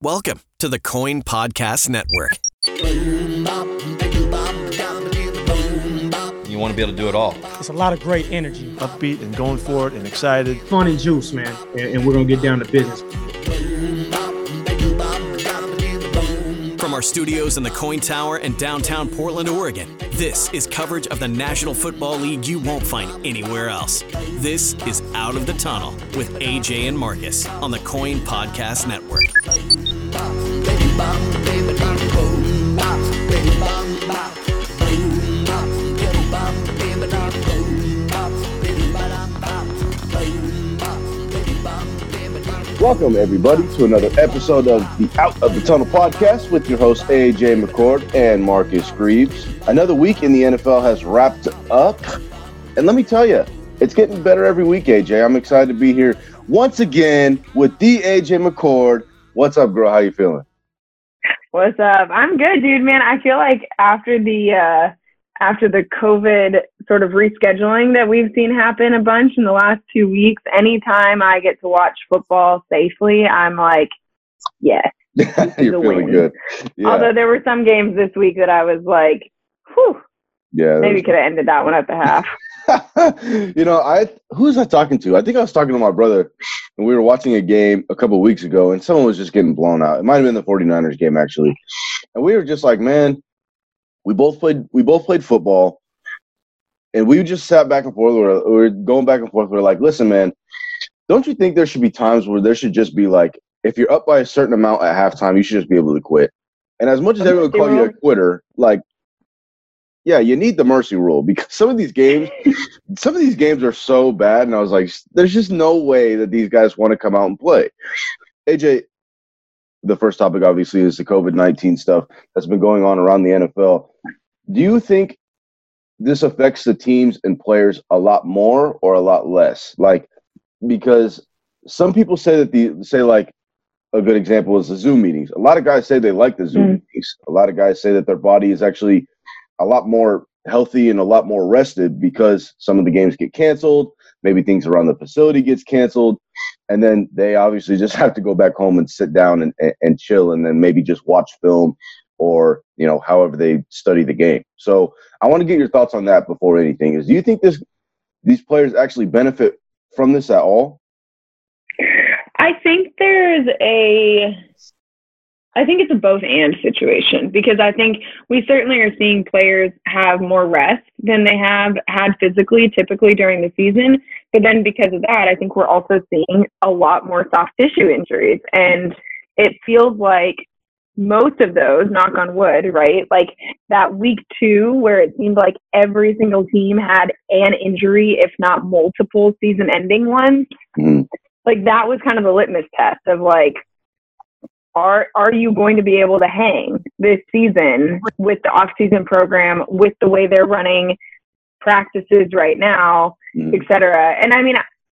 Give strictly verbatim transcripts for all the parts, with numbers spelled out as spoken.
Welcome to the Coin Podcast Network. You want to be able to do it all. It's a lot of great energy. Upbeat and going for it and excited. Fun and juice, man. And, and we're going to get down to business. From our studios in the Coin Tower in downtown Portland, Oregon, this is coverage of the National Football League you won't find anywhere else. This is Out of the Tunnel with A J and Marcus on the Coin Podcast Network. Welcome, everybody, to another episode of the Out of the Tunnel podcast with your hosts, A J McCord and Marcus Greaves. Another week in the N F L has wrapped up, and let me tell you, it's getting better every week, A J. I'm excited to be here once again with the A J McCord. What's up, girl? How you feeling? What's up? I'm good, dude, man. I feel like after the uh, after the COVID sort of rescheduling that we've seen happen a bunch in the last two weeks, anytime I get to watch football safely, I'm like, yes, you're feeling win. good. Yeah. Although there were some games this week that I was like, whew, yeah, maybe could have ended that one at the half. You know, I who was I talking to? I think I was talking to my brother, and we were watching a game a couple of weeks ago, and someone was just getting blown out. It might have been the 49ers game, actually. And we were just like, man, we both played we both played football, and we just sat back and forth. We were, we were going back and forth. We were like, listen, man, don't you think there should be times where there should just be like, if you're up by a certain amount at halftime, you should just be able to quit? And as much as everyone would call you a quitter, like, yeah, you need the mercy rule, because some of these games, some of these games are so bad. And I was like, there's just no way that these guys want to come out and play. A J, the first topic obviously is the COVID nineteen stuff that's been going on around the N F L. Do you think this affects the teams and players a lot more or a lot less? Like, because some people say that the say like a good example is the Zoom meetings. A lot of guys say they like the Zoom mm. meetings. A lot of guys say that their body is actually a lot more healthy and a lot more rested because some of the games get canceled. Maybe things around the facility gets canceled. And then they obviously just have to go back home and sit down and, and, and chill, and then maybe just watch film or, you know, however they study the game. So I want to get your thoughts on that before anything. Is do you think this these players actually benefit from this at all? I think there's a I think it's a both and situation, because I think we certainly are seeing players have more rest than they have had physically, typically during the season. But then because of that, I think we're also seeing a lot more soft tissue injuries. And it feels like most of those, knock on wood, right? Like that week two, where it seemed like every single team had an injury, if not multiple season ending ones. Mm. Like that was kind of the litmus test of like, Are are you going to be able to hang this season with the off-season program, with the way they're running practices right now, mm. et cetera? And I mean,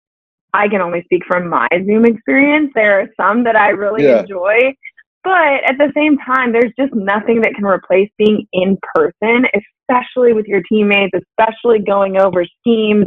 I can only speak from my Zoom experience. There are some that I really yeah. enjoy, but at the same time, there's just nothing that can replace being in person, especially with your teammates, especially going over schemes.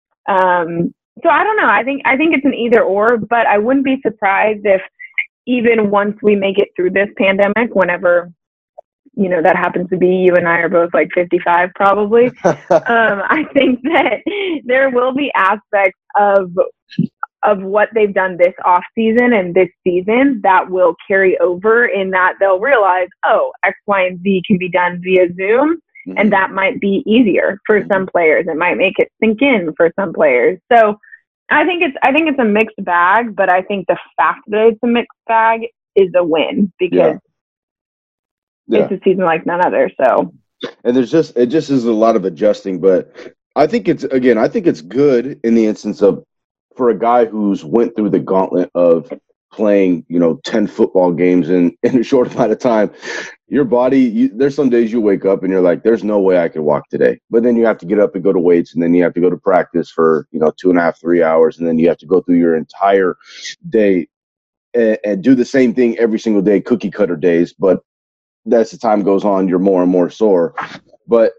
Um, so I don't know. I think I think it's an either or, but I wouldn't be surprised if even once we make it through this pandemic, whenever, you know, that happens to be, you and I are both like fifty-five probably, um, I think that there will be aspects of of what they've done this off season and this season that will carry over, in that they'll realize, oh, X, Y, and Z can be done via Zoom. Mm-hmm. And that might be easier for mm-hmm. some players. It might make it sink in for some players. So I think it's I think it's a mixed bag, but I think the fact that it's a mixed bag is a win, because yeah. it's yeah. a season like none other. So, and there's just it just is a lot of adjusting, but I think it's again I think it's good in the instance of, for a guy who's went through the gauntlet of playing, you know, ten football games in, in a short amount of time. Your body, you, there's some days you wake up and you're like, there's no way I could walk today. But then you have to get up and go to weights, and then you have to go to practice for, you know, two and a half, three hours. And then you have to go through your entire day and, and do the same thing every single day, cookie cutter days. But as the time goes on, you're more and more sore. But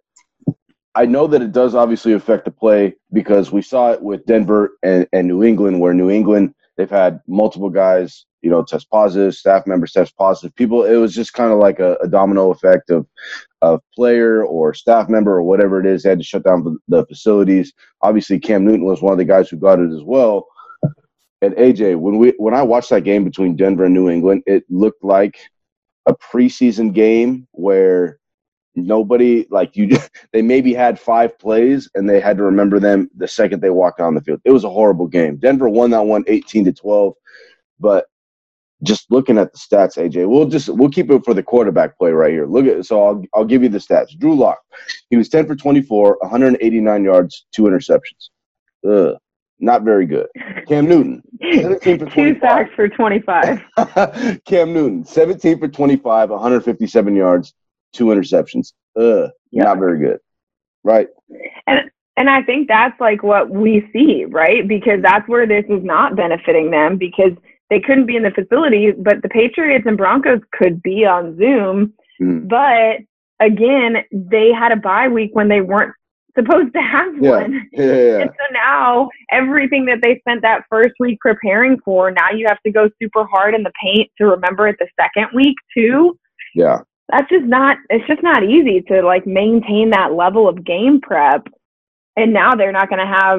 I know that it does obviously affect the play, because we saw it with Denver and, and New England, where New England, they've had multiple guys, you know, test positive, staff members test positive. People, it was just kind of like a, a domino effect of, of player or staff member or whatever it is. They had to shut down the facilities. Obviously, Cam Newton was one of the guys who got it as well. And A J, when we when I watched that game between Denver and New England, it looked like a preseason game where nobody, like you, they maybe had five plays and they had to remember them the second they walked on the field. It was a horrible game. Denver won that one eighteen to twelve, but just looking at the stats, A J, we'll just we'll keep it for the quarterback play right here. Look at so I'll I'll give you the stats. Drew Lock, he was ten for twenty-four, one hundred eighty-nine yards, two interceptions. Ugh. Not very good. Cam Newton, seventeen for twenty-five. Two sacks for twenty-five. Cam Newton, seventeen for twenty-five, one hundred fifty-seven yards, two interceptions. Ugh, yeah. Not very good. Right. And and I think that's like what we see, right? Because that's where this is not benefiting them because they couldn't be in the facility, but the Patriots and Broncos could be on Zoom. Mm. But again, they had a bye week when they weren't supposed to have yeah. one. Yeah, yeah. And so now everything that they spent that first week preparing for, now you have to go super hard in the paint to remember it the second week too. Yeah. That's just not, it's just not easy to like maintain that level of game prep. And now they're not going to have,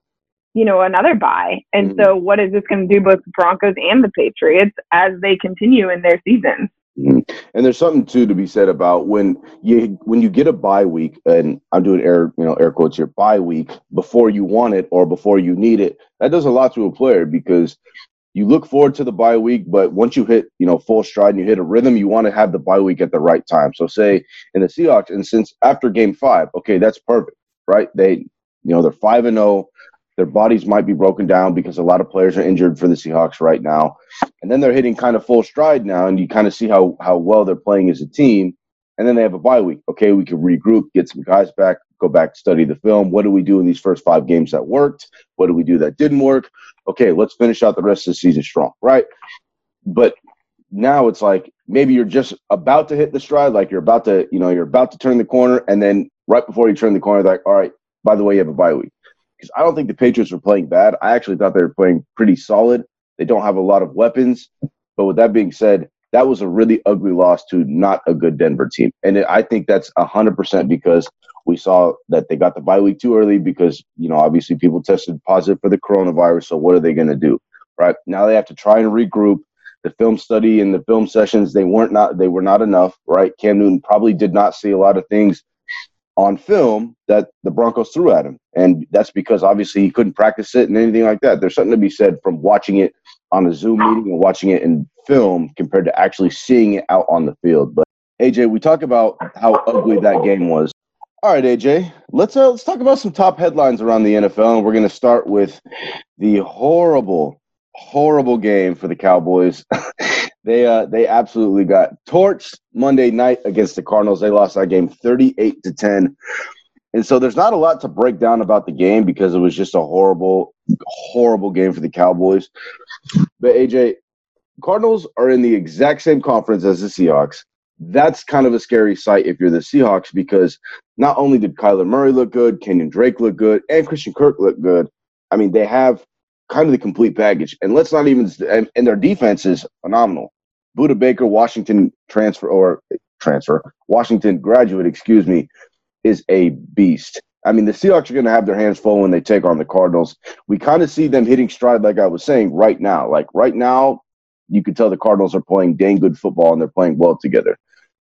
you know, another bye. And mm-hmm. so what is this going to do both the Broncos and the Patriots as they continue in their season? Mm-hmm. And there's something too to be said about when you when you get a bye week, and I'm doing air you know air quotes here, bye week before you want it or before you need it. That does a lot to a player because you look forward to the bye week, but once you hit you know full stride and you hit a rhythm, you want to have the bye week at the right time. So say in the Seahawks, and since after game five, okay, that's perfect, right? They you know they're five and zero. Their bodies might be broken down because a lot of players are injured for the Seahawks right now. And then they're hitting kind of full stride now, and you kind of see how how well they're playing as a team. And then they have a bye week. Okay, we can regroup, get some guys back, go back, study the film. What do we do in these first five games that worked? What do we do that didn't work? Okay, let's finish out the rest of the season strong, right? But now it's like maybe you're just about to hit the stride, like you're about to, you know, you're about to turn the corner, and then right before you turn the corner, like, all right, by the way, you have a bye week. Because I don't think the Patriots were playing bad. I actually thought they were playing pretty solid. They don't have a lot of weapons. But with that being said, that was a really ugly loss to not a good Denver team. And it, I think that's one hundred percent because we saw that they got the bye week too early because, you know, obviously people tested positive for the coronavirus. So what are they going to do? Right now they have to try and regroup. The film study and the film sessions, they weren't not they were not enough. Right. Cam Newton probably did not see a lot of things on film that the Broncos threw at him. And that's because obviously he couldn't practice it and anything like that. There's something to be said from watching it on a Zoom meeting and watching it in film compared to actually seeing it out on the field. But A J, we talk about how ugly that game was. All right, A J, let's uh, let's talk about some top headlines around the N F L. And we're going to start with the horrible, horrible game for the Cowboys. They uh they absolutely got torched Monday night against the Cardinals. They lost that game thirty-eight to ten. And so there's not a lot to break down about the game because it was just a horrible, horrible game for the Cowboys. But A J, Cardinals are in the exact same conference as the Seahawks. That's kind of a scary sight if you're the Seahawks because not only did Kyler Murray look good, Kenyon Drake look good, and Christian Kirk look good. I mean, they have kind of the complete package. And let's not even and, and their defense is phenomenal. Budda Baker, Washington transfer or transfer, Washington graduate, excuse me, is a beast. I mean, the Seahawks are going to have their hands full when they take on the Cardinals. We kind of see them hitting stride, like I was saying, right now. Like right now, you can tell the Cardinals are playing dang good football and they're playing well together.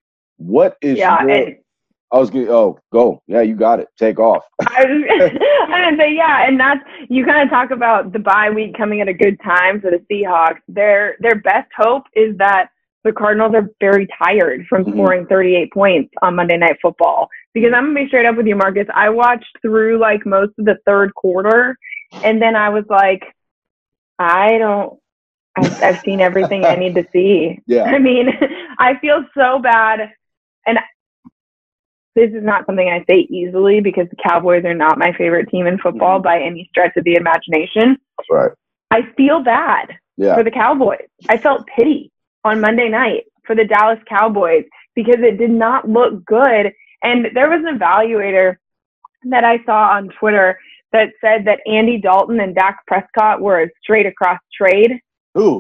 What is yeah, your, and, I was going to, oh, go. Yeah, you got it. Take off. I was going to say, yeah, and that's, you kind of talk about the bye week coming at a good time for the Seahawks. Their their best hope is that the Cardinals are very tired from scoring mm-hmm. thirty-eight points on Monday Night Football. Because I'm going to be straight up with you, Marcus. I watched through, like, most of the third quarter, and then I was like, I don't, I've, I've seen everything I need to see. Yeah. I mean, I feel so bad, and this is not something I say easily because the Cowboys are not my favorite team in football mm-hmm. by any stretch of the imagination. Right. I feel bad yeah. for the Cowboys. I felt pity on Monday night for the Dallas Cowboys because it did not look good. And there was an evaluator that I saw on Twitter that said that Andy Dalton and Dak Prescott were a straight across trade. Ooh,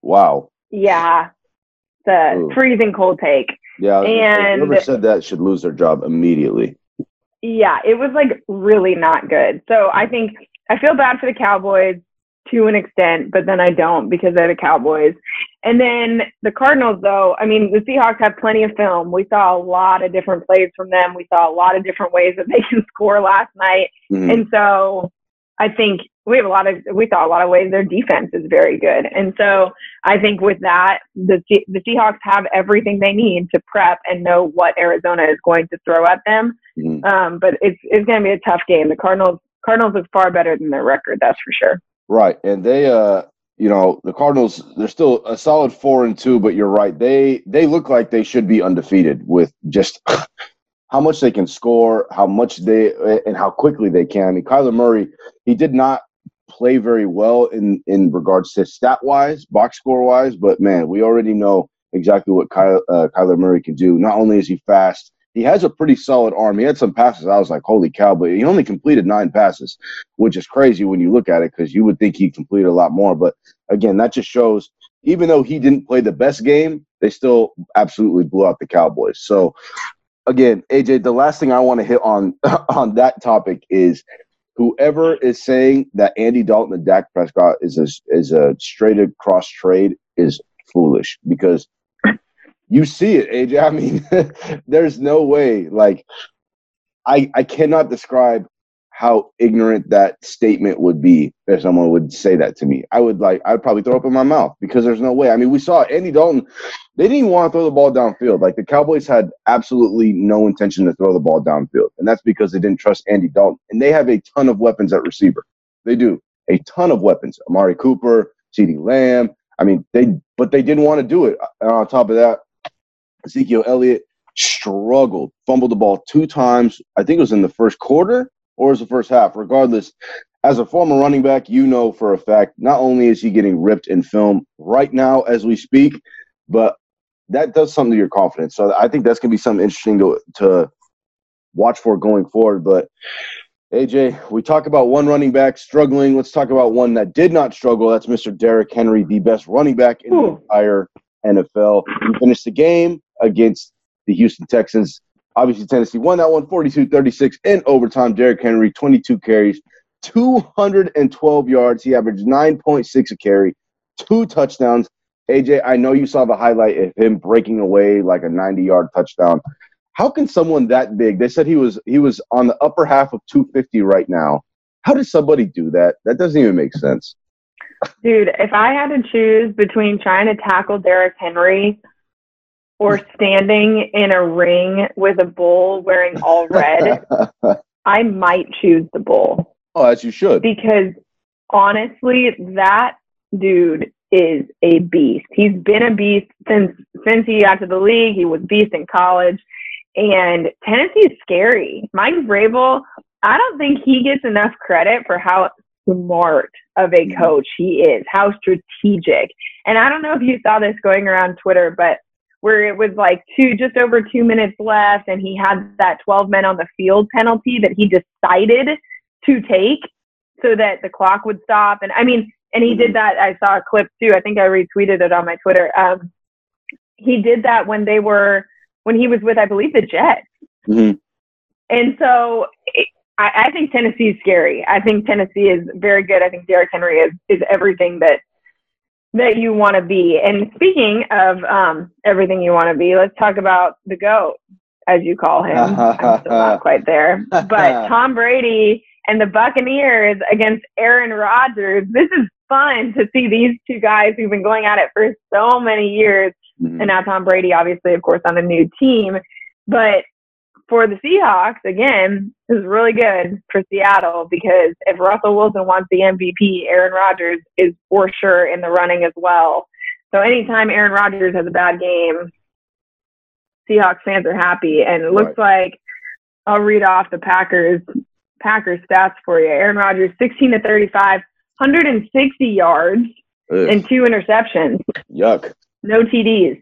Wow. Yeah, the Ooh. freezing cold take. Yeah, and whoever said that should lose their job immediately. Yeah, it was like really not good. So I think I feel bad for the Cowboys to an extent, but then I don't because they're the Cowboys. And then the Cardinals, though, I mean, the Seahawks have plenty of film. We saw a lot of different plays from them. We saw a lot of different ways that they can score last night. Mm-hmm. And so I think we have a lot of, we saw a lot of ways their defense is very good. And so I think with that, the the Seahawks have everything they need to prep and know what Arizona is going to throw at them. Mm-hmm. Um, but it's it's going to be a tough game. The Cardinals Cardinals look far better than their record, that's for sure. Right, and they, uh, you know, the Cardinals, they're still a solid four and two, but you're right, they they look like they should be undefeated with just how much they can score, how much they, and how quickly they can. I mean, Kyler Murray, he did not play very well in in regards to stat wise, box score wise, but man, we already know exactly what Kyler, uh, Kyler Murray can do. Not only is he fast, he has a pretty solid arm. He had some passes. I was like, holy cow, but he only completed nine passes, which is crazy when you look at it because you would think he completed a lot more. But again, that just shows, even though he didn't play the best game, they still absolutely blew out the Cowboys. So again, A J, the last thing I want to hit on on that topic is whoever is saying that Andy Dalton and Dak Prescott is a, is a straight across trade is foolish because you see it, A J. I mean, there's no way. Like, I I cannot describe how ignorant that statement would be if someone would say that to me. I would like, I'd probably throw up in my mouth because there's no way. I mean, we saw Andy Dalton. They didn't even want to throw the ball downfield. Like, the Cowboys had absolutely no intention to throw the ball downfield. And that's because they didn't trust Andy Dalton. And they have a ton of weapons at receiver. They do. A ton of weapons. Amari Cooper, CeeDee Lamb. I mean, they, but they didn't want to do it. And on top of that, Ezekiel Elliott struggled, fumbled the ball two times. I think it was in the first quarter or it was the first half. Regardless, as a former running back, you know for a fact, not only is he getting ripped in film right now as we speak, but that does something to your confidence. So I think that's going to be something interesting to, to watch for going forward. But, A J, we talk about one running back struggling. Let's talk about one that did not struggle. That's Mister Derrick Henry, the best running back in the entire N F L. He finished the game against the Houston Texans. Obviously, Tennessee won that one forty-two thirty-six in overtime. Derrick Henry, twenty-two carries, two hundred twelve yards. He averaged nine point six a carry, two touchdowns. A J, I know you saw the highlight of him breaking away like a ninety-yard touchdown. How can someone that big, they said he was he was on the upper half of two fifty right now. How did somebody do that? That doesn't even make sense. Dude, if I had to choose between trying to tackle Derrick Henry or standing in a ring with a bull wearing all red, I might choose the bull. Oh, as you should. Because honestly, that dude is a beast. He's been a beast since since he got to the league. He was a beast in college. And Tennessee is scary. Mike Vrabel, I don't think he gets enough credit for how smart of a coach he is, how strategic. And I don't know if you saw this going around Twitter, but where it was like two, just over two minutes left, and he had that twelve men on the field penalty that he decided to take so that the clock would stop. And I mean, and he did that. I saw a clip too. I think I retweeted it on my Twitter. Um, he did that when they were, when he was with, I believe, the Jets. Mm-hmm. And so it, I, I think Tennessee is scary. I think Tennessee is very good. I think Derrick Henry is, is everything that that you want to be. And speaking of um, everything you want to be, let's talk about the GOAT, as you call him. I'm still not quite there. But Tom Brady and the Buccaneers against Aaron Rodgers. This is fun to see these two guys who've been going at it for so many years. Mm-hmm. And now Tom Brady, obviously, of course, on a new team. But for the Seahawks, again, this is really good for Seattle because if Russell Wilson wants the M V P, Aaron Rodgers is for sure in the running as well. So anytime Aaron Rodgers has a bad game, Seahawks fans are happy. And it looks right. like I'll read off the Packers Packers stats for you. Aaron Rodgers, sixteen to thirty-five, one hundred sixty yards Ugh. and two interceptions. Yuck. No T Ds.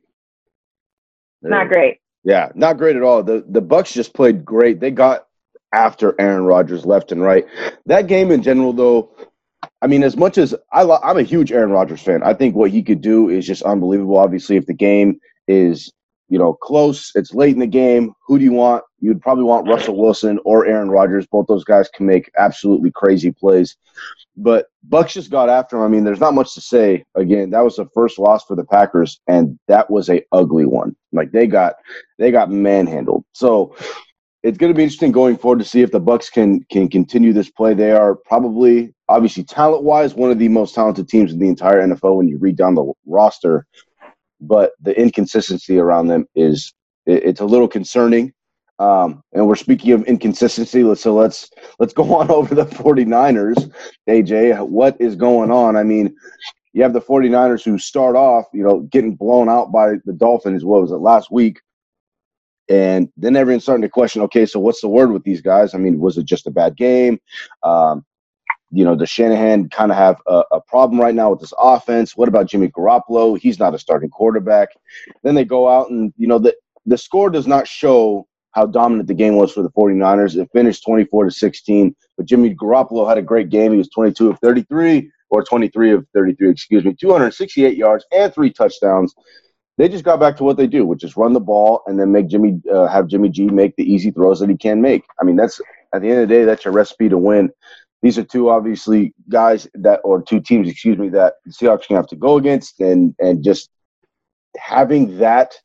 Ugh. Not great. Yeah, not great at all. The the Bucs just played great. They got after Aaron Rodgers left and right. That game in general, though, I mean, as much as I lo- I'm a huge Aaron Rodgers fan, I think what he could do is just unbelievable. Obviously, if the game is, you know, close, it's late in the game, who do you want? You'd probably want Russell Wilson or Aaron Rodgers. Both those guys can make absolutely crazy plays. But Bucs just got after him. I mean, there's not much to say. Again, that was the first loss for the Packers, and that was a ugly one. Like they got they got manhandled. So it's going to be interesting going forward to see if the Bucs can can continue this play. They are probably, obviously, talent-wise, one of the most talented teams in the entire N F L when you read down the roster. But the inconsistency around them is it, it's a little concerning. Um, and we're speaking of inconsistency, so let's let's go on over the 49ers. A J, what is going on? I mean, you have the 49ers who start off, you know, getting blown out by the Dolphins, what was it, last week? And then everyone's starting to question, okay, so what's the word with these guys? I mean, was it just a bad game? Um, you know, does Shanahan kind of have a, a problem right now with this offense? What about Jimmy Garoppolo? He's not a starting quarterback. Then they go out and, you know, the, the score does not show how dominant the game was for the 49ers. It finished twenty-four to sixteen, but Jimmy Garoppolo had a great game. He was twenty-two of thirty-three, or twenty-three of thirty-three, excuse me, two hundred sixty-eight yards and three touchdowns. They just got back to what they do, which is run the ball and then make Jimmy uh, have Jimmy G make the easy throws that he can make. I mean, that's at the end of the day, that's your recipe to win. These are two obviously guys that, or two teams, excuse me, that the Seahawks can have to go against, and and just having that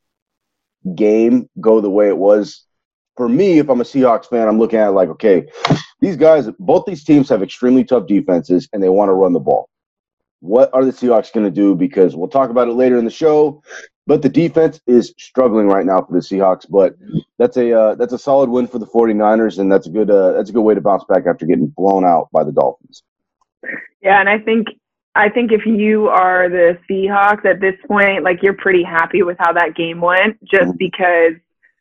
game go the way it was. For me, if I'm a Seahawks fan, I'm looking at it like, okay, these guys, both these teams have extremely tough defenses, and they want to run the ball. What are the Seahawks going to do? Because we'll talk about it later in the show, but the defense is struggling right now for the Seahawks. But that's a uh, that's a solid win for the 49ers, and that's a good uh, that's a good way to bounce back after getting blown out by the Dolphins. Yeah, and I think I think if you are the Seahawks at this point, like you're pretty happy with how that game went, just mm-hmm. because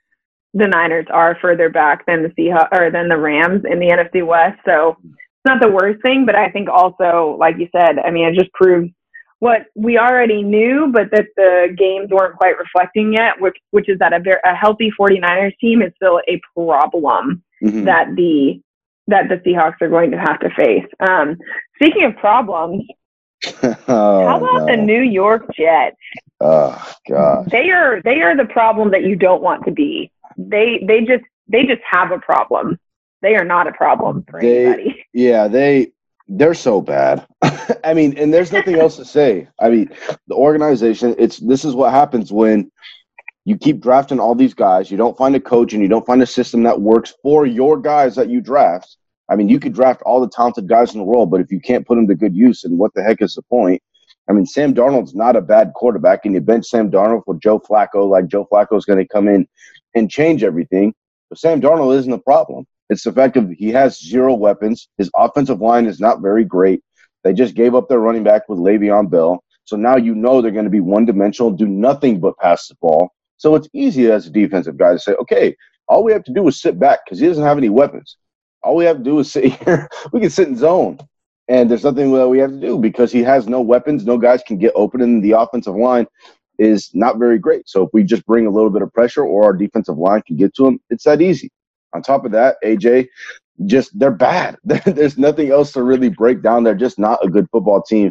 the Niners are further back than the Seahawks or than the Rams in the N F C West. So it's not the worst thing, but I think also, like you said, I mean, it just proves what we already knew, but that the games weren't quite reflecting yet, which which is that a, very, a healthy 49ers team is still a problem mm-hmm. that the that the Seahawks are going to have to face. Um, speaking of problems, oh, how about no. the New York Jets? Oh God, they are they are the problem that you don't want to be. They they just they just have a problem. They are not a problem for they, anybody. Yeah, they they're so bad. I mean, and there's nothing else to say. I mean, the organization, it's this is what happens when you keep drafting all these guys, you don't find a coach and you don't find a system that works for your guys that you draft. I mean, you could draft all the talented guys in the world, but if you can't put them to good use, then what the heck is the point? I mean, Sam Darnold's not a bad quarterback, and you bench Sam Darnold for Joe Flacco, like Joe Flacco is going to come in and change everything. But Sam Darnold isn't the problem. It's the fact that he has zero weapons. His offensive line is not very great. They just gave up their running back with Le'Veon Bell. So now you know they're going to be one-dimensional, do nothing but pass the ball. So it's easy as a defensive guy to say, okay, all we have to do is sit back because he doesn't have any weapons. All we have to do is sit here. We can sit in zone. And there's nothing that we have to do because he has no weapons. No guys can get open, and the offensive line is not very great. So if we just bring a little bit of pressure or our defensive line can get to him, it's that easy. On top of that, A J, just they're bad. There's nothing else to really break down. They're just not a good football team.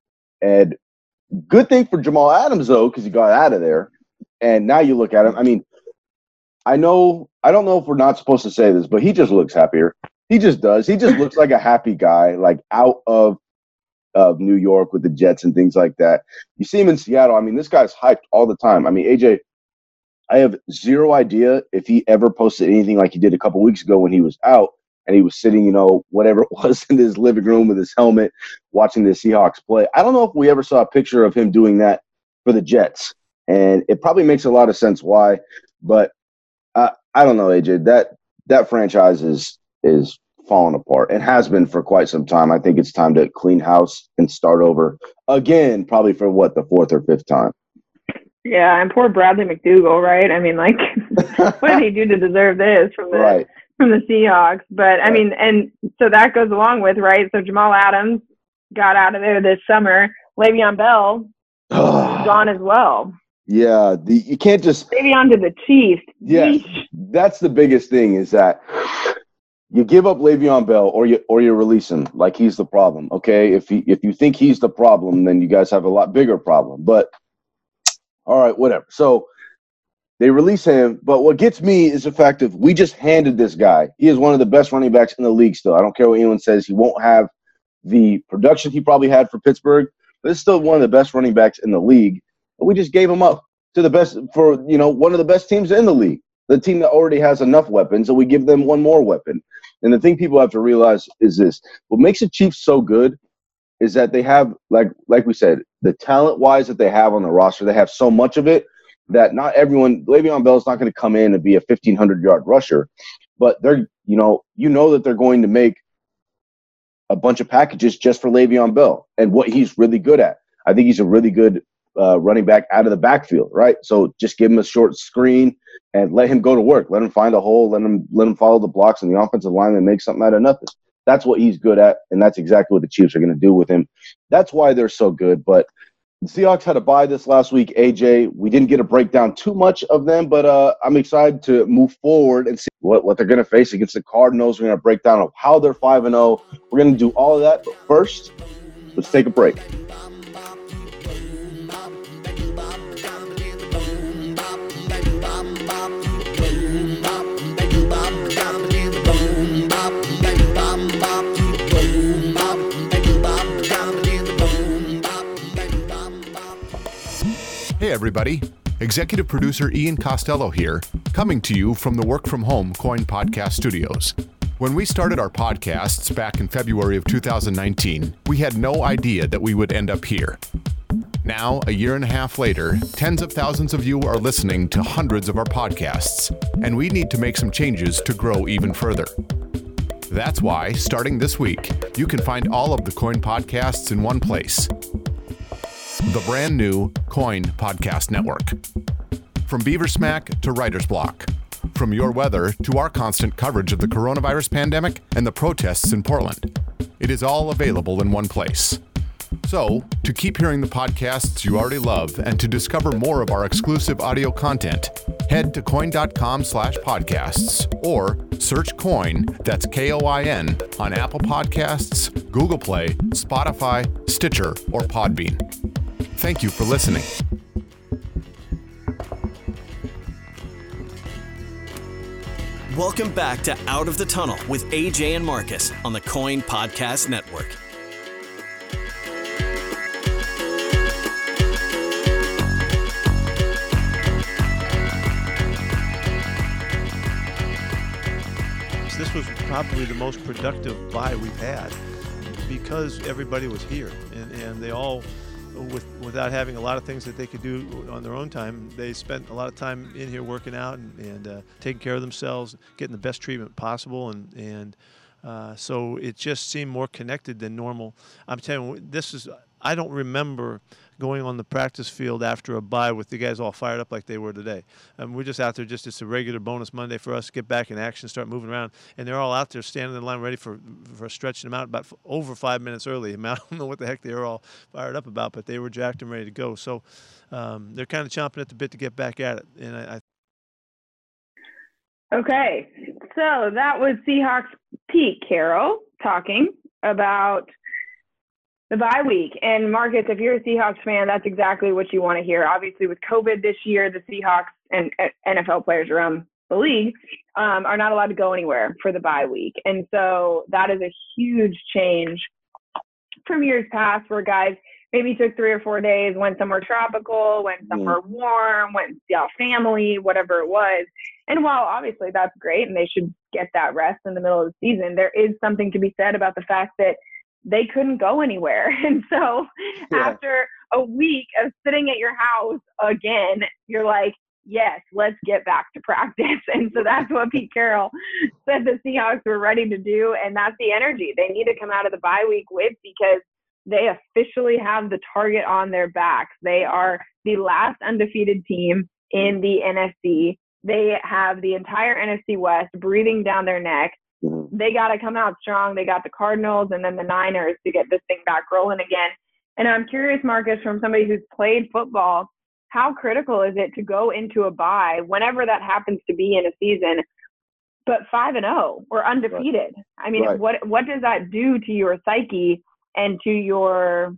And good thing for Jamal Adams, though, because he got out of there. And now you look at him. I mean, I know I don't know if we're not supposed to say this, but he just looks happier. He just does. He just looks like a happy guy, like out of of New York with the Jets and things like that. You see him in Seattle. I mean, this guy's hyped all the time. I mean, A J, I have zero idea if he ever posted anything like he did a couple weeks ago when he was out and he was sitting, you know, whatever it was in his living room with his helmet watching the Seahawks play. I don't know if we ever saw a picture of him doing that for the Jets. And it probably makes a lot of sense why. But uh, I don't know, A J. That that franchise is is falling apart and has been for quite some time. I think it's time to clean house and start over again, probably for what, the fourth or fifth time. Yeah, and poor Bradley McDougall, right? I mean, like, what did he do to deserve this from the right. from the Seahawks? But, I mean, and so that goes along with, right, so Jamal Adams got out of there this summer. Le'Veon Bell gone as well. Yeah, the, you can't just – Le'Veon to the Chiefs. Yeah, that's the biggest thing is that you give up Le'Veon Bell or you or you release him like he's the problem. Okay, if he, if you think he's the problem, then you guys have a lot bigger problem. But all right, whatever. So they release him, but what gets me is the fact that we just handed this guy. He is one of the best running backs in the league still. I don't care what anyone says. He won't have the production he probably had for Pittsburgh, but it's still one of the best running backs in the league. And we just gave him up to the best for, you know, one of the best teams in the league, the team that already has enough weapons, and we give them one more weapon. And the thing people have to realize is this. What makes the Chiefs so good is that they have, like like we said, the talent-wise that they have on the roster, they have so much of it that not everyone, Le'Veon Bell is not going to come in and be a fifteen hundred yard rusher, but they're, you know, you know that they're going to make a bunch of packages just for Le'Veon Bell and what he's really good at. I think he's a really good uh, running back out of the backfield, right? So just give him a short screen and let him go to work. Let him find a hole. Let him let him follow the blocks and the offensive line and make something out of nothing. That's what he's good at, and that's exactly what the Chiefs are going to do with him. That's why they're so good. But the Seahawks had a bye this last week, A J. We didn't get a breakdown too much of them, but uh, I'm excited to move forward and see what, what they're going to face against the Cardinals. We're going to break down of how they're five and oh. We're going to do all of that. But first, let's take a break. Hey everybody, executive producer Ian Costello here, coming to you from the Work From Home Coin Podcast Studios. When we started our podcasts back in February of two thousand nineteen, we had no idea that we would end up here. Now, a year and a half later, tens of thousands of you are listening to hundreds of our podcasts, and we need to make some changes to grow even further. That's why, starting this week, you can find all of the Coin podcasts in one place. The brand new Coin Podcast Network. From Beaver Smack to Writer's Block. From your weather to our constant coverage of the coronavirus pandemic and the protests in Portland. It is all available in one place. So, to keep hearing the podcasts you already love and to discover more of our exclusive audio content, head to coin.com slash podcasts or search Coin, that's K O I N, on Apple Podcasts, Google Play, Spotify, Stitcher, or Podbean. Thank you for listening. Welcome back to Out of the Tunnel with A J and Marcus on the Coin Podcast Network. This was probably the most productive bye we've had because everybody was here and, and they all, with without having a lot of things that they could do on their own time, they spent a lot of time in here working out and, and uh, taking care of themselves, getting the best treatment possible, and and uh, so it just seemed more connected than normal. I'm telling you, this is, I don't remember going on the practice field after a bye with the guys all fired up like they were today. Um, we're just out there, just it's a regular bonus Monday for us to get back in action, start moving around, and they're all out there standing in line ready for for stretching them out about f- over five minutes early. I don't know what the heck they were all fired up about, but they were jacked and ready to go. So um, they're kind of chomping at the bit to get back at it. And I, I Okay, so that was Seahawks Pete Carroll talking about the bye week. And Marcus, if you're a Seahawks fan, that's exactly what you want to hear. Obviously, with COVID this year, the Seahawks and N F L players around the league um, are not allowed to go anywhere for the bye week. And so that is a huge change from years past where guys maybe took three or four days, went somewhere tropical, went somewhere warm, went to see our family, whatever it was. And while obviously that's great and they should get that rest in the middle of the season, there is something to be said about the fact that they couldn't go anywhere. And so yeah. After a week of sitting at your house again, you're like, yes, let's get back to practice. And so that's what Pete Carroll said the Seahawks were ready to do. And that's the energy they need to come out of the bye week with, because they officially have the target on their backs. They are the last undefeated team in the N F C. They have the entire N F C West breathing down their neck. They got to come out strong. They got the Cardinals and then the Niners to get this thing back rolling again. And I'm curious, Marcus, from somebody who's played football, how critical is it to go into a bye, whenever that happens to be in a season, but five and oh or undefeated. Right. I mean, right. what what does that do to your psyche and to your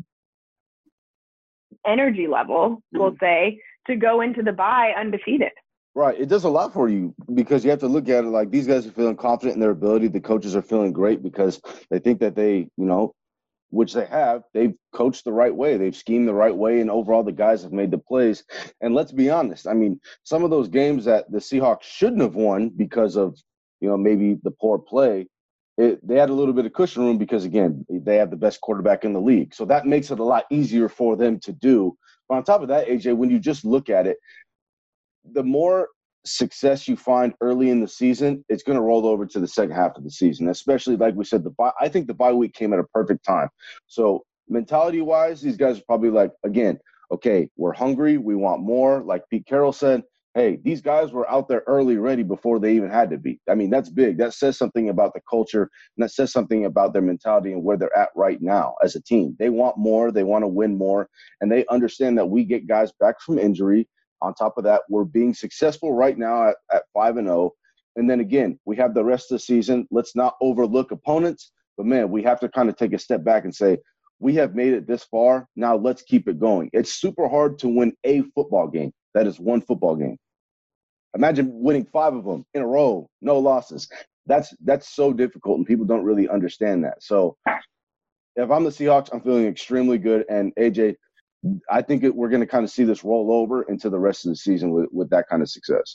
energy level, we'll say, to go into the bye undefeated? Right. It does a lot for you because you have to look at it like these guys are feeling confident in their ability. The coaches are feeling great because they think that they, you know, which they have, they've coached the right way. They've schemed the right way. And overall, the guys have made the plays. And let's be honest. I mean, some of those games that the Seahawks shouldn't have won because of, you know, maybe the poor play, it, they had a little bit of cushion room because, again, they have the best quarterback in the league. So that makes it a lot easier for them to do. But on top of that, A J, when you just look at it, the more success you find early in the season, it's going to roll over to the second half of the season, especially like we said, the bye, I think the bye week came at a perfect time. So mentality wise, these guys are probably like, again, okay, we're hungry. We want more. Like Pete Carroll said, hey, these guys were out there early ready before they even had to be. I mean, that's big. That says something about the culture, and that says something about their mentality and where they're at right now as a team. They want more. They want to win more, and they understand that we get guys back from injury. On top of that, we're being successful right now at, at five and oh. And then again, we have the rest of the season. Let's not overlook opponents. But, man, we have to kind of take a step back and say, we have made it this far. Now let's keep it going. It's super hard to win a football game. That is one football game. Imagine winning five of them in a row, no losses. That's that's so difficult, and people don't really understand that. So if I'm the Seahawks, I'm feeling extremely good. And, A J, I think it, we're going to kind of see this roll over into the rest of the season with, with that kind of success.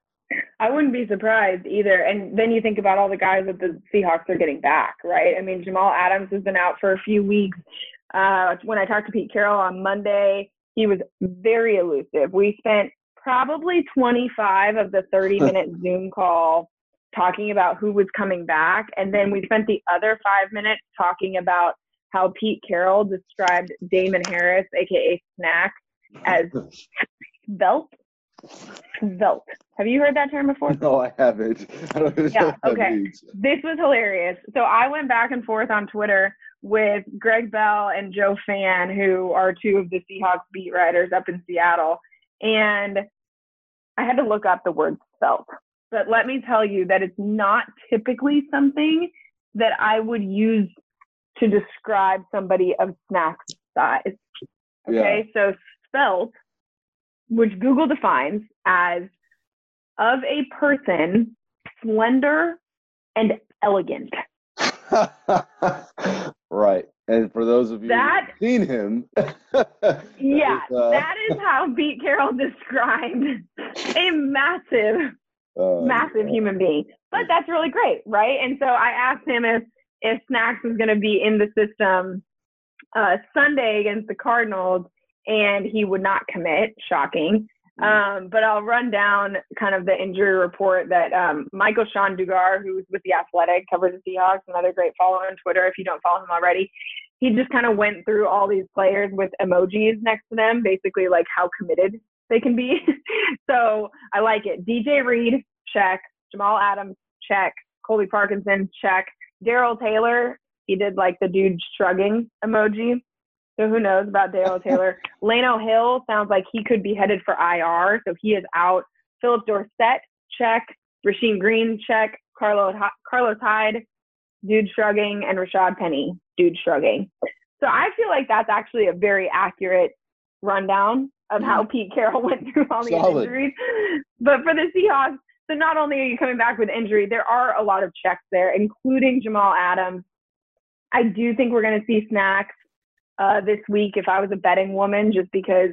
I wouldn't be surprised either. And then you think about all the guys that the Seahawks are getting back, right? I mean, Jamal Adams has been out for a few weeks. Uh, when I talked to Pete Carroll on Monday, he was very elusive. We spent probably twenty-five of the thirty-minute Zoom call talking about who was coming back. And then we spent the other five minutes talking about how Pete Carroll described Damon Harris, a k a. Snack, as svelte. Svelte. Have you heard that term before? No, I haven't. I don't even yeah, know what that okay. means. This was hilarious. So I went back and forth on Twitter with Greg Bell and Joe Fan, who are two of the Seahawks beat writers up in Seattle. And I had to look up the word svelte. But let me tell you that it's not typically something that I would use to describe somebody of Snack's size. Okay, yeah. So svelte, which Google defines as of a person slender and elegant. Right. And for those of you that, who've seen him. yeah, is, uh, that is how Pete Carroll described a massive, uh, massive yeah. human being. But that's really great, right? And so I asked him if if Snacks was going to be in the system uh, Sunday against the Cardinals, and he would not commit. Shocking. Um, but I'll run down kind of the injury report that um, Michael Sean Dugar, who's with The Athletic, covers the Seahawks, another great follower on Twitter if you don't follow him already. He just kind of went through all these players with emojis next to them, basically like how committed they can be. So I like it. D J Reed, check. Jamal Adams, check. Colby Parkinson, check. Daryl Taylor, he did like the dude shrugging emoji. So who knows about Daryl Taylor. Lano Hill sounds like he could be headed for I R, so he is out. Philip Dorsett, check. Rasheem Green, check. Carlos, Carlos Hyde, dude shrugging. And Rashad Penny, dude shrugging. So I feel like that's actually a very accurate rundown of how Pete Carroll went through all these Solid. injuries. But for the Seahawks, so not only are you coming back with injury, there are a lot of checks there, including Jamal Adams. I do think we're going to see Snacks uh, this week if I was a betting woman, just because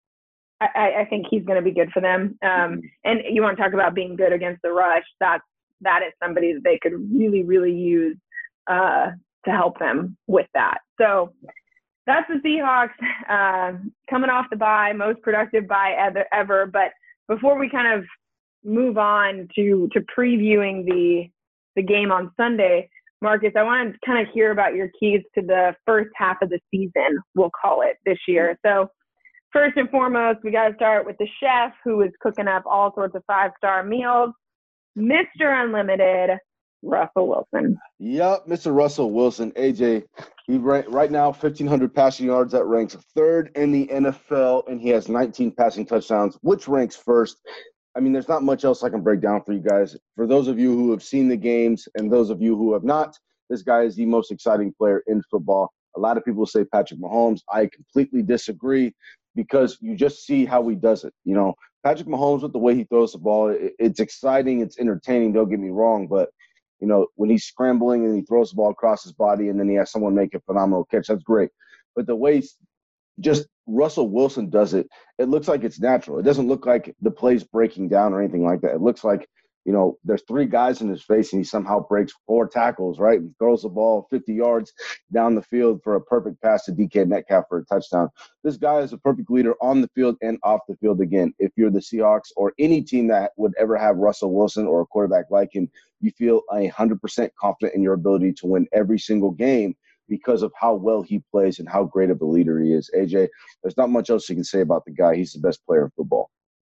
I, I think he's going to be good for them. Um, and you want to talk about being good against the rush. That's, that is somebody that they could really, really use uh, to help them with that. So that's the Seahawks uh, coming off the bye, most productive bye ever, ever. But before we kind of move on to to previewing the the game on Sunday, Marcus, I want to kind of hear about your keys to the first half of the season, we'll call it, this year. So first and foremost, we got to start with the chef who is cooking up all sorts of five-star meals, Mister Unlimited, Russell Wilson. Yep, Mister Russell Wilson. A J, he right, right now fifteen hundred passing yards. That ranks third in the N F L, and he has nineteen passing touchdowns, which ranks first. I mean, there's not much else I can break down for you guys. For those of you who have seen the games and those of you who have not, this guy is the most exciting player in football. A lot of people say Patrick Mahomes. I completely disagree because you just see how he does it. You know, Patrick Mahomes, with the way he throws the ball, it, it's exciting, it's entertaining, don't get me wrong, but you know, when he's scrambling and he throws the ball across his body and then he has someone make a phenomenal catch, that's great. But the way just Russell Wilson does it, it looks like it's natural. It doesn't look like the play's breaking down or anything like that. It looks like, you know, there's three guys in his face and he somehow breaks four tackles, right? And throws the ball fifty yards down the field for a perfect pass to D K Metcalf for a touchdown. This guy is a perfect leader on the field and off the field. Again, if you're the Seahawks or any team that would ever have Russell Wilson or a quarterback like him, you feel one hundred percent confident in your ability to win every single game because of how well he plays and how great of a leader he is. A J, there's not much else you can say about the guy. He's the best player in football.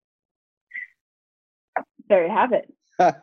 There you have it.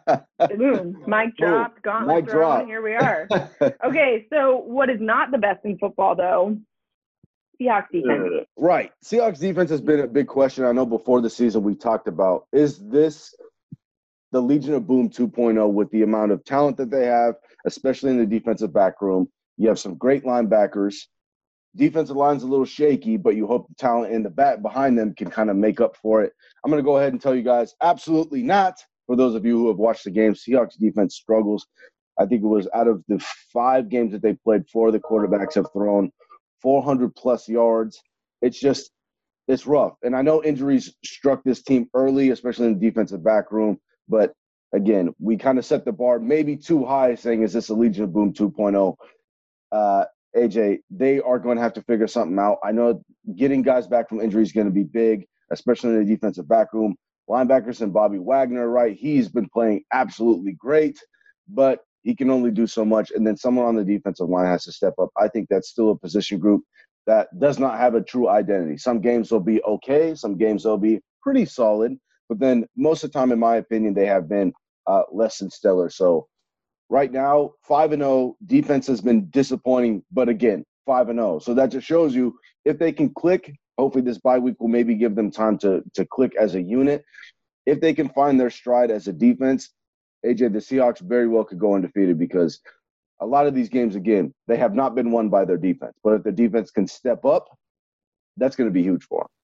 Boom. Mic drop, gauntlet thrown, and here we are. Okay, so what is not the best in football, though? Seahawks defense. Uh, right. Seahawks defense has been a big question. I know before the season we talked about, is this the Legion of Boom two point oh with the amount of talent that they have, especially in the defensive back room? You have some great linebackers. Defensive line's a little shaky, but you hope the talent in the back behind them can kind of make up for it. I'm going to go ahead and tell you guys, absolutely not. For those of you who have watched the game, Seahawks defense struggles. I think it was out of the five games that they played, four of the quarterbacks have thrown four hundred plus yards. It's just, it's rough. And I know injuries struck this team early, especially in the defensive back room. But again, we kind of set the bar maybe too high, saying, is this a Legion of Boom two point oh? Uh, A J, they are going to have to figure something out. I know getting guys back from injury is going to be big, especially in the defensive back room. Linebackers and Bobby Wagner, right? He's been playing absolutely great, but he can only do so much. And then someone on the defensive line has to step up. I think that's still a position group that does not have a true identity. Some games will be okay. Some games will be pretty solid. But then most of the time, in my opinion, they have been uh, less than stellar. So right now, five and oh, defense has been disappointing, but again, five and oh. So that just shows you if they can click, hopefully this bye week will maybe give them time to, to click as a unit. If they can find their stride as a defense, A J, the Seahawks very well could go undefeated because a lot of these games, again, they have not been won by their defense. But if the defense can step up, that's going to be huge for them.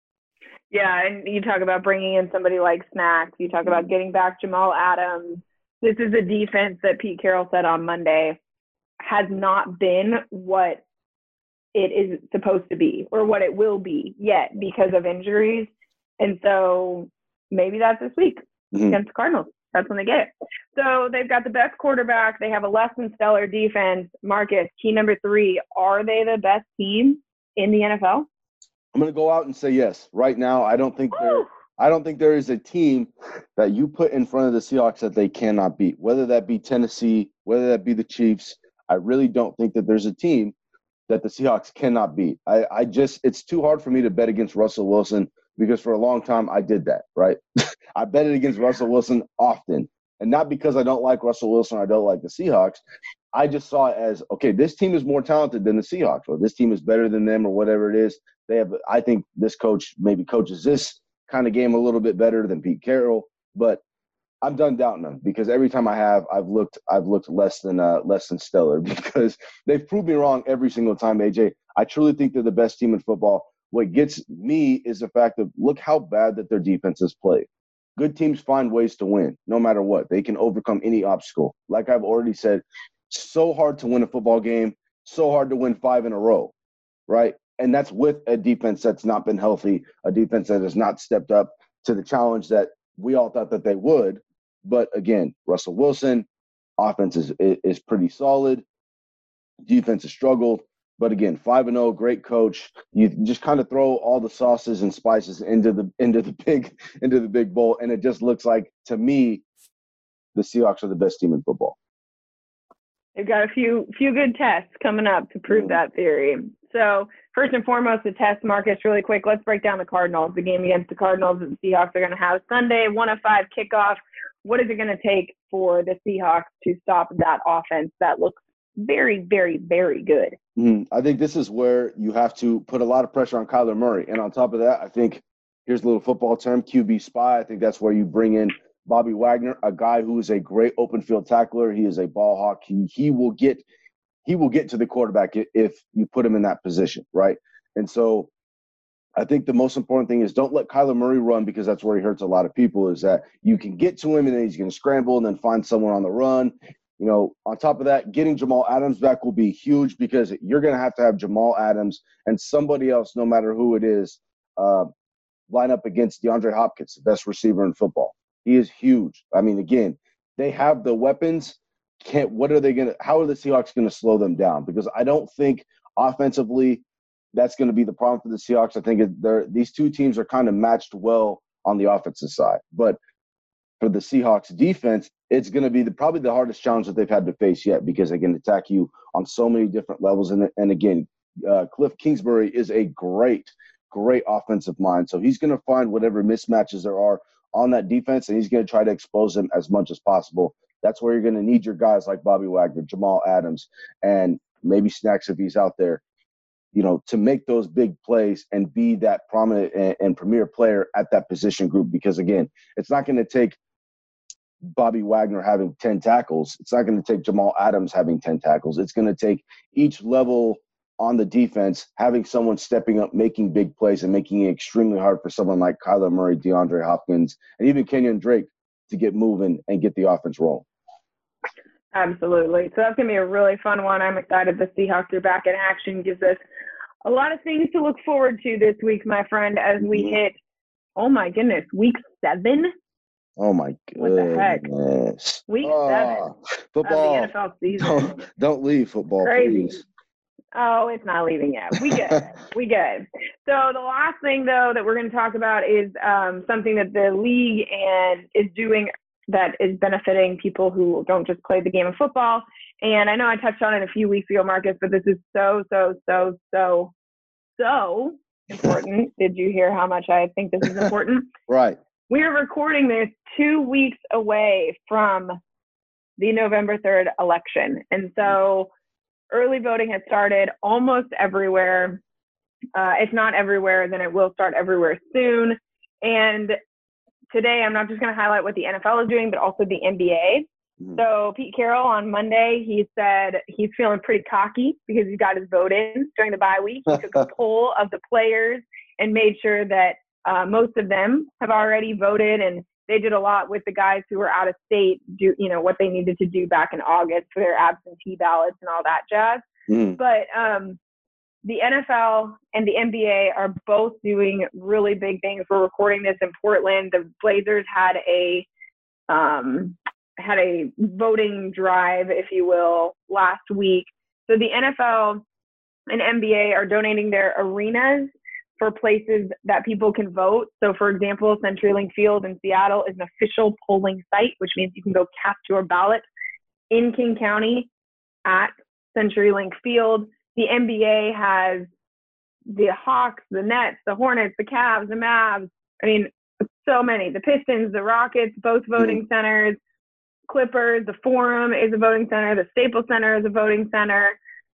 Yeah, and you talk about bringing in somebody like Snacks. You talk about getting back Jamal Adams. This is a defense that Pete Carroll said on Monday has not been what it is supposed to be or what it will be yet because of injuries. And so maybe that's this week mm-hmm. against the Cardinals. That's when they get it. So they've got the best quarterback. They have a less than stellar defense. Marcus, key number three, are they the best team in the N F L? I'm going to go out and say yes. Right now, I don't think there, I don't think there is a team that you put in front of the Seahawks that they cannot beat, whether that be Tennessee, whether that be the Chiefs. I really don't think that there's a team that the Seahawks cannot beat. I, I just – it's too hard for me to bet against Russell Wilson because for a long time I did that, right? I betted against Russell Wilson often, and not because I don't like Russell Wilson or I don't like the Seahawks. I just saw it as, okay, this team is more talented than the Seahawks, or this team is better than them, or whatever it is. They have. I think this coach maybe coaches this kind of game a little bit better than Pete Carroll, but I'm done doubting them because every time I have, I've looked, I've looked less than uh, less than stellar because they've proved me wrong every single time. A J, I truly think they're the best team in football. What gets me is the fact of look how bad that their defenses play. Good teams find ways to win, no matter what. They can overcome any obstacle. Like I've already said, so hard to win a football game, so hard to win five in a row, right? And that's with a defense that's not been healthy, a defense that has not stepped up to the challenge that we all thought that they would. But again, Russell Wilson, offense is is pretty solid. Defense has struggled. But again, five and oh, great coach. You just kind of throw all the sauces and spices into the into the big into the big bowl, and it just looks like, to me, the Seahawks are the best team in football. They've got a few few good tests coming up to prove mm-hmm. that theory. So first and foremost, the test, Marcus, really quick. Let's break down the Cardinals. The game against the Cardinals that the Seahawks are going to have Sunday, one oh five kickoff. What is it going to take for the Seahawks to stop that offense that looks very, very, very good? Mm, I think this is where you have to put a lot of pressure on Kyler Murray. And on top of that, I think here's a little football term, Q B spy. I think that's where you bring in Bobby Wagner, a guy who is a great open field tackler. He is a ball hawk. He he will get he will get to the quarterback if you put him in that position, right? And so I think the most important thing is don't let Kyler Murray run, because that's where he hurts a lot of people, is that you can get to him and then he's going to scramble and then find someone on the run. You know, on top of that, getting Jamal Adams back will be huge, because you're going to have to have Jamal Adams and somebody else, no matter who it is, uh, line up against DeAndre Hopkins, the best receiver in football. He is huge. I mean, again, they have the weapons. Can't. What are they going to – how are the Seahawks going to slow them down? Because I don't think offensively that's going to be the problem for the Seahawks. I think they're, these two teams are kind of matched well on the offensive side. But for the Seahawks defense, it's going to be the, probably the hardest challenge that they've had to face yet, because they can attack you on so many different levels. And, and again, uh, Cliff Kingsbury is a great, great offensive mind. So he's going to find whatever mismatches there are on that defense, and he's going to try to expose them as much as possible. That's where you're going to need your guys like Bobby Wagner, Jamal Adams, and maybe Snacks if he's out there, you know, to make those big plays and be that prominent and, and premier player at that position group. Because, again, it's not going to take Bobby Wagner having ten tackles. It's not going to take Jamal Adams having ten tackles. It's going to take each level on the defense having someone stepping up, making big plays, and making it extremely hard for someone like Kyler Murray, DeAndre Hopkins, and even Kenyon Drake to get moving and get the offense rolling. Absolutely. So that's going to be a really fun one. I'm excited the Seahawks are back in action. Gives us a lot of things to look forward to this week, my friend, as we hit, oh my goodness, week seven? Oh my goodness. What the heck? Week oh, seven football. of the N F L season. Don't, don't leave football, Crazy. please. Oh, it's not leaving yet. We good. we good. So the last thing, though, that we're going to talk about is um, something that the league and is doing that is benefiting people who don't just play the game of football. And I know I touched on it a few weeks ago, Marcus, but this is so, so, so, so, so important. Did you hear how much I think this is important? Right. We are recording this two weeks away from the November third election. And so early voting has started almost everywhere. Uh, if not everywhere, then it will start everywhere soon. And today, I'm not just going to highlight what the N F L is doing, but also the N B A. Mm-hmm. So Pete Carroll on Monday, he said he's feeling pretty cocky because he got his vote in during the bye week. He took a poll of the players and made sure that uh, most of them have already voted, and they did a lot with the guys who were out of state, do you know what they needed to do back in August for their absentee ballots and all that jazz. Mm-hmm. But um, the N F L and the N B A are both doing really big things. We're recording this in Portland. The Blazers had a um, had a voting drive, if you will, last week. So the N F L and N B A are donating their arenas for places that people can vote. So, for example, CenturyLink Field in Seattle is an official polling site, which means you can go cast your ballot in King County at CenturyLink Field. The N B A has the Hawks, the Nets, the Hornets, the Cavs, the Mavs. I mean, so many. The Pistons, the Rockets, both voting centers. Clippers, the Forum is a voting center. The Staples Center is a voting center.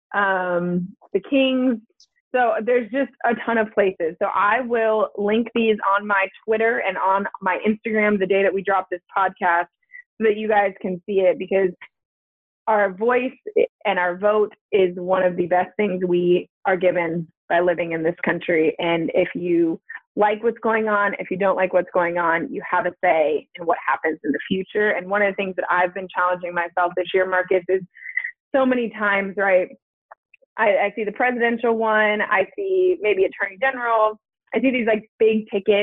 Um, the Kings. So there's just a ton of places. So I will link these on my Twitter and on my Instagram the day that we drop this podcast so that you guys can see it, because our voice and our vote is one of the best things we are given by living in this country. And if you like what's going on, if you don't like what's going on, you have a say in what happens in the future. And one of the things that I've been challenging myself this year, Marcus, is so many times, right? I, I see the presidential one. I see maybe attorney general. I see these like big ticket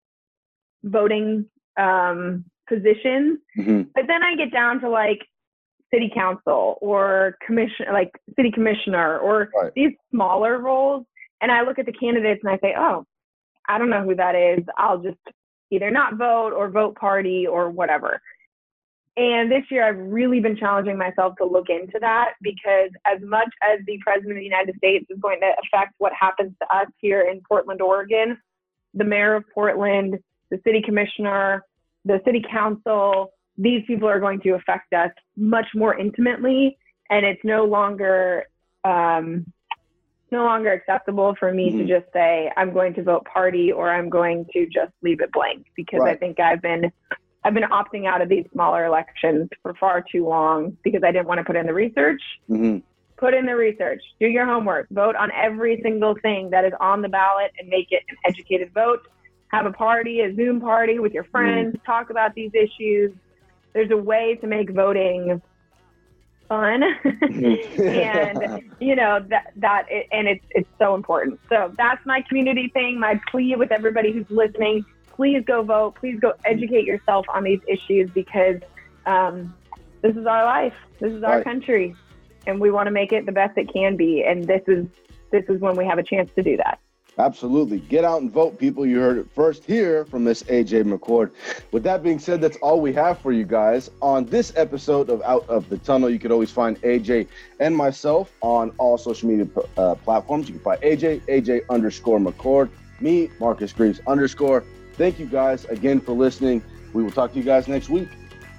voting um, positions. Mm-hmm. But then I get down to like city council or commission, like city commissioner, or right. these smaller roles. And I look at the candidates and I say, oh, I don't know who that is. I'll just either not vote or vote party or whatever. And this year I've really been challenging myself to look into that, because as much as the president of the United States is going to affect what happens to us here in Portland, Oregon, the mayor of Portland, the city commissioner, the city council, these people are going to affect us much more intimately. And it's no longer, um, no longer acceptable for me Mhm. to just say I'm going to vote party or I'm going to just leave it blank, because Right. I think I've been I've been opting out of these smaller elections for far too long because I didn't want to put in the research. hmm Put in the research, do your homework, vote on every single thing that is on the ballot and make it an educated vote. Have a party, a Zoom party with your friends, Mm. talk about these issues. There's a way to make voting fun. and you know, that, that, it, and it's, it's so important. So that's my community thing. My plea with everybody who's listening, please go vote. Please go educate yourself on these issues, because um, this is our life. This is our Right. country, and we want to make it the best it can be. And this is, this is when we have a chance to do that. Absolutely. Get out and vote, people. You heard it first here from Miss A J McCord. With that being said, that's all we have for you guys on this episode of Out of the Tunnel. You can always find A J and myself on all social media uh, platforms. You can find A J, A J underscore McCord, me, Marcus Greaves underscore. Thank you guys again for listening. We will talk to you guys next week.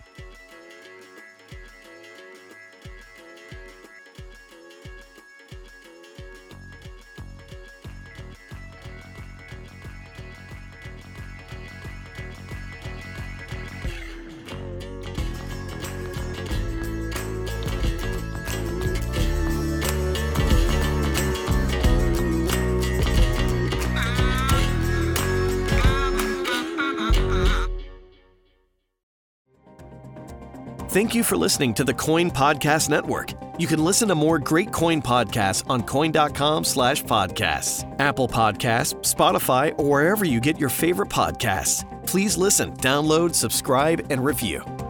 Thank you for listening to the Coin Podcast Network. You can listen to more great Coin podcasts on coin.com slash podcasts, Apple Podcasts, Spotify, or wherever you get your favorite podcasts. Please listen, download, subscribe, and review.